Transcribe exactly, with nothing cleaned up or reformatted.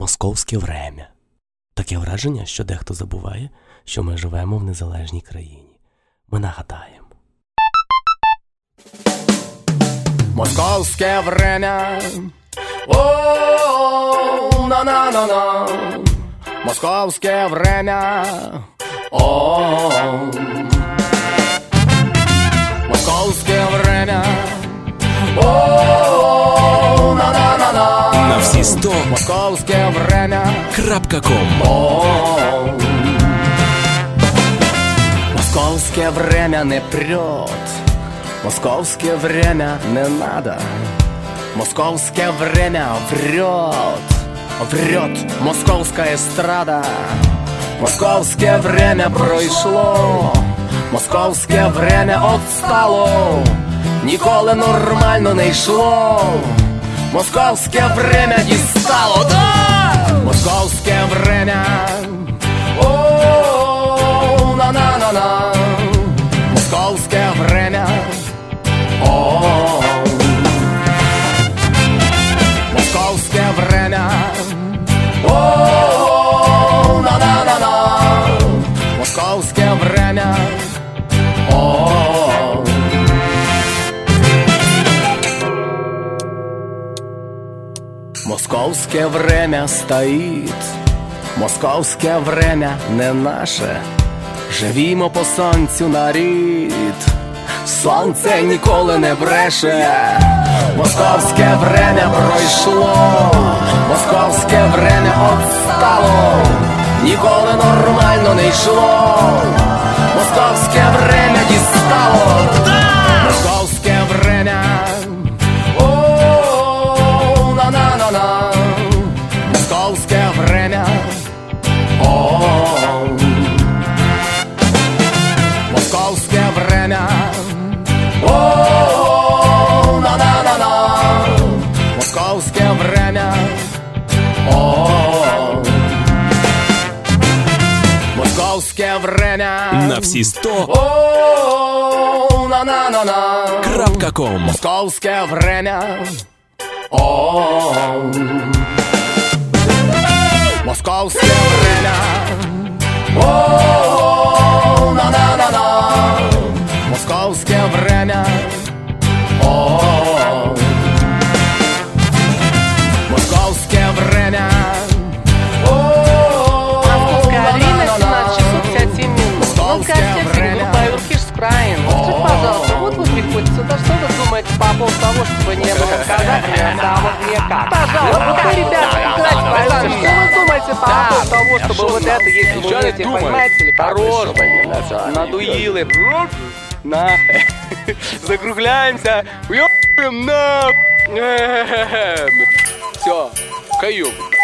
Московське врем'я. Таке враження, що дехто забуває, що ми живемо в незалежній країні. Ми нагадаємо. Московське время. О, на-на-на-на. Московське время. О, московське время. О, на-на-на-на. На всі сто. Московське время. Крапка ком. О, московське время не прет. Московское время не надо. Московское время врет. Врет московская эстрада. Московское время пройшло. Московское время отстало. Ніколи нормально не йшло. Московское время дістало. Да! Московское время. О, на-на-на-на. Московское время. О, московское время. О, на-на-на-на. Московское время. О, московское время стоит. Московское время не наше. Живімо по сонцю на рід. Сонце ніколи не бреше. Московське время пройшло. Московське время отстало. Ніколи нормально не йшло. Московське время дістало. Московське время. О, на-на-на-на. Московське время. О, московське время. О, на-на-на-на. Московское время. О, московское время. На всі сто. О, на-на-на-на. Крапка ком. Московское время. О, московское время. О, на-на-на-на. Московское время. О, московское время. О, московское время семнадцать часов пятьдесят семь минут. Московское время. Группа Юркиш-Скраин. Скажите, пожалуйста, вот вы приходите сюда, что вы думаете по поводу того, чтобы не было сказать, а вот мне как? Пожалуйста, вот вы, ребята, играйте, пожалуйста, что вы думаете по поводу того, чтобы вот это, если вы умеете, понимаете, или как? Хорош, надуили. На. Закругляемся. Ёбаем на. Все, каюк.